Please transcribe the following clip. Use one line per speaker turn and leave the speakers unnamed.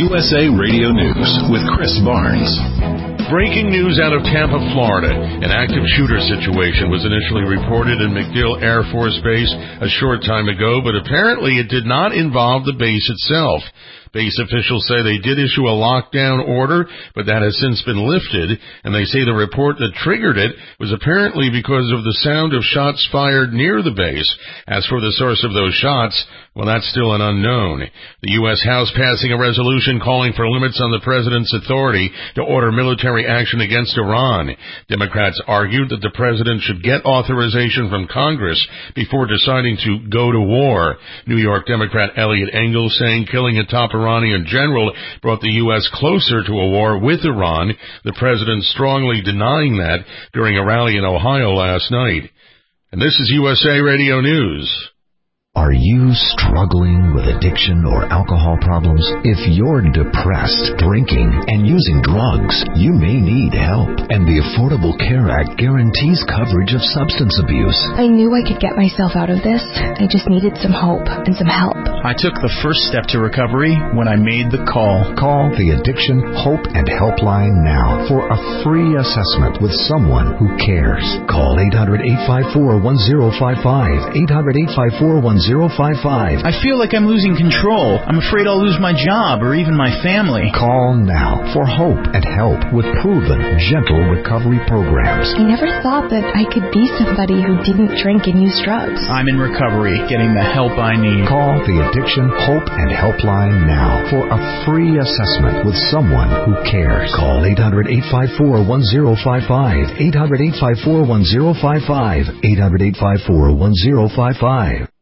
USA Radio News with Chris Barnes.
Breaking news out of Tampa, Florida. An active shooter situation was initially reported in MacDill Air Force Base a short time ago, but apparently it did not involve the base itself. Base officials say they did issue a lockdown order, but that has since been lifted, and they say the report that triggered it was apparently because of the sound of shots fired near the base. As for the source of those shots, well, that's still an unknown. The U.S. House passing a resolution calling for limits on the president's authority to order military action against Iran. Democrats argued that the president should get authorization from Congress before deciding to go to war. New York Democrat Eliot Engel saying killing a top Iranian general brought the U.S. closer to a war with Iran, the president strongly denying that during a rally in Ohio last night. And this is USA Radio News.
Are you struggling with addiction or alcohol problems? If you're depressed, drinking, and using drugs, you may need help. And the Affordable Care Act guarantees coverage of substance abuse.
I knew I could get myself out of this. I just needed some hope and some help.
I took the first step to recovery when I made the call.
Call the Addiction Hope and Helpline now for a free assessment with someone who cares. Call 800-854-1055. 800-854-1055.
I feel like I'm losing control. I'm afraid I'll lose my job or even my family.
Call now for hope and help with proven, gentle recovery programs.
I never thought that I could be somebody who didn't drink and use drugs.
I'm in recovery, getting the help I need.
Call the Addiction Hope and Helpline now for a free assessment with someone who cares. Call 800-854-1055. 800-854-1055. 800-854-1055.